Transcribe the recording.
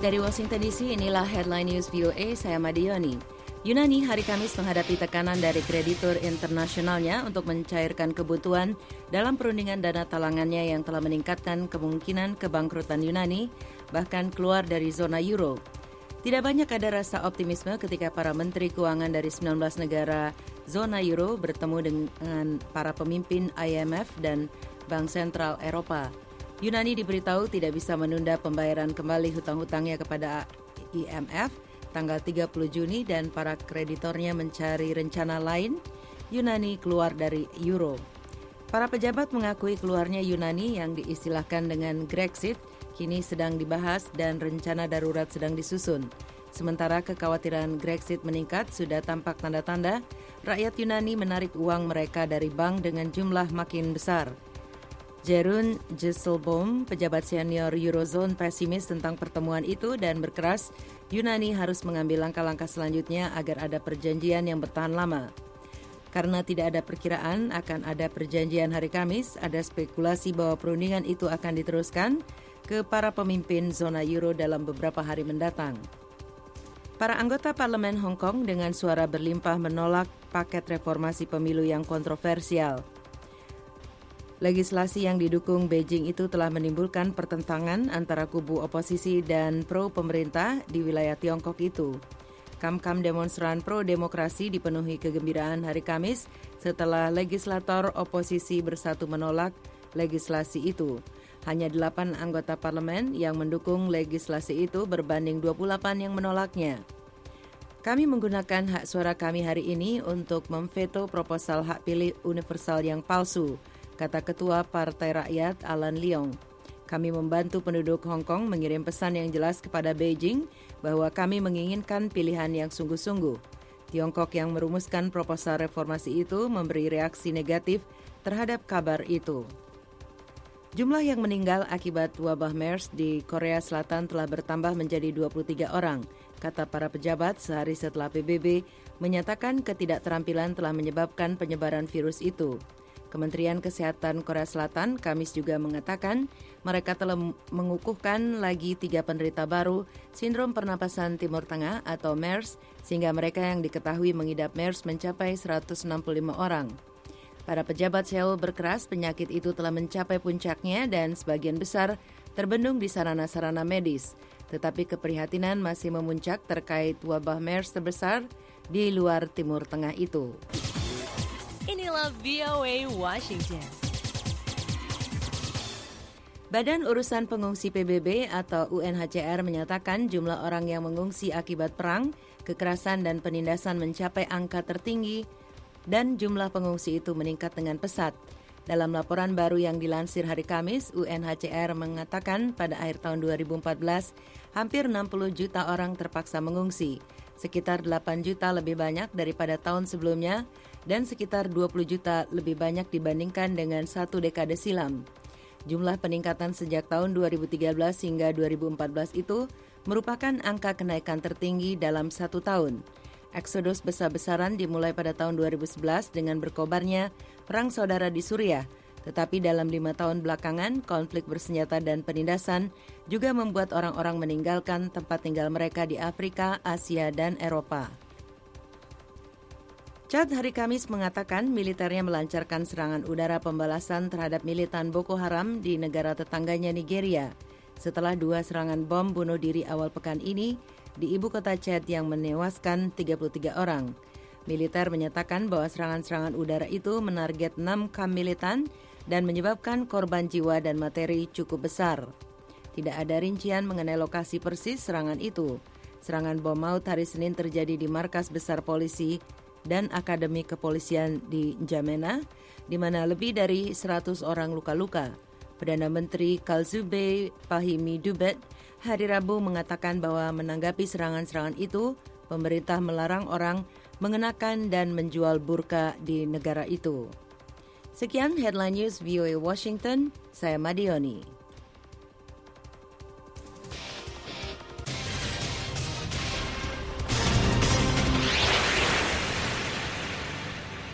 Dari Washington DC, inilah Headline News VOA, saya Madioni. Yunani hari Kamis menghadapi tekanan dari kreditur internasionalnya untuk mencairkan kebutuhan dalam perundingan dana talangannya yang telah meningkatkan kemungkinan kebangkrutan Yunani, bahkan keluar dari zona euro. Tidak banyak ada rasa optimisme ketika para menteri keuangan dari 19 negara zona euro bertemu dengan para pemimpin IMF dan Bank Sentral Eropa. Yunani diberitahu tidak bisa menunda pembayaran kembali hutang-hutangnya kepada IMF tanggal 30 Juni dan para kreditornya mencari rencana lain Yunani keluar dari euro. Para pejabat mengakui keluarnya Yunani yang diistilahkan dengan Grexit kini sedang dibahas dan rencana darurat sedang disusun. Sementara kekhawatiran Grexit meningkat, sudah tampak tanda-tanda rakyat Yunani menarik uang mereka dari bank dengan jumlah makin besar. Jeroen Dijsselbloem, pejabat senior Eurozone, pesimis tentang pertemuan itu dan berkeras Yunani harus mengambil langkah-langkah selanjutnya agar ada perjanjian yang bertahan lama. Karena tidak ada perkiraan akan ada perjanjian hari Kamis, ada spekulasi bahwa perundingan itu akan diteruskan ke para pemimpin zona euro dalam beberapa hari mendatang. Para anggota parlemen Hong Kong dengan suara berlimpah menolak paket reformasi pemilu yang kontroversial. Legislasi yang didukung Beijing itu telah menimbulkan pertentangan antara kubu oposisi dan pro-pemerintah di wilayah Tiongkok itu. Kam-kam demonstran pro-demokrasi dipenuhi kegembiraan hari Kamis setelah legislator oposisi bersatu menolak legislasi itu. Hanya 8 anggota parlemen yang mendukung legislasi itu berbanding 28 yang menolaknya. Kami menggunakan hak suara kami hari ini untuk memveto proposal hak pilih universal yang palsu, kata Ketua Partai Rakyat Alan Leong. Kami membantu penduduk Hong Kong mengirim pesan yang jelas kepada Beijing bahwa kami menginginkan pilihan yang sungguh-sungguh. Tiongkok yang merumuskan proposal reformasi itu memberi reaksi negatif terhadap kabar itu. Jumlah yang meninggal akibat wabah MERS di Korea Selatan telah bertambah menjadi 23 orang, kata para pejabat sehari setelah PBB menyatakan ketidakterampilan telah menyebabkan penyebaran virus itu. Kementerian Kesehatan Korea Selatan Kamis juga mengatakan mereka telah mengukuhkan lagi 3 penderita baru sindrom pernapasan Timur Tengah atau MERS, sehingga mereka yang diketahui mengidap MERS mencapai 165 orang. Para pejabat Seoul berkeras penyakit itu telah mencapai puncaknya dan sebagian besar terbendung di sarana-sarana medis. Tetapi keprihatinan masih memuncak terkait wabah MERS terbesar di luar Timur Tengah itu. Inilah VOA Washington. Badan Urusan Pengungsi PBB atau UNHCR menyatakan jumlah orang yang mengungsi akibat perang, kekerasan dan penindasan mencapai angka tertinggi dan jumlah pengungsi itu meningkat dengan pesat. Dalam laporan baru yang dilansir hari Kamis, UNHCR mengatakan pada akhir tahun 2014, hampir 60 juta orang terpaksa mengungsi, sekitar 8 juta lebih banyak daripada tahun sebelumnya, dan sekitar 20 juta lebih banyak dibandingkan dengan satu dekade silam. Jumlah peningkatan sejak tahun 2013 hingga 2014 itu merupakan angka kenaikan tertinggi dalam satu tahun. Eksodus besar-besaran dimulai pada tahun 2011 dengan berkobarnya perang saudara di Suriah. Tetapi dalam 5 tahun belakangan, konflik bersenjata dan penindasan juga membuat orang-orang meninggalkan tempat tinggal mereka di Afrika, Asia, dan Eropa. Chad hari Kamis mengatakan militernya melancarkan serangan udara pembalasan terhadap militan Boko Haram di negara tetangganya Nigeria. Setelah 2 serangan bom bunuh diri awal pekan ini di ibu kota Chad yang menewaskan 33 orang. Militer menyatakan bahwa serangan-serangan udara itu menarget 6 kamp militan dan menyebabkan korban jiwa dan materi cukup besar. Tidak ada rincian mengenai lokasi persis serangan itu. Serangan bom maut hari Senin terjadi di markas besar polisi dan Akademi Kepolisian di N'Djamena, di mana lebih dari 100 orang luka-luka. Perdana Menteri Kalzube Fahimi Dubet hari Rabu mengatakan bahwa menanggapi serangan-serangan itu, pemerintah melarang orang mengenakan dan menjual burka di negara itu. Sekian Headline News VOA Washington, saya Madioni.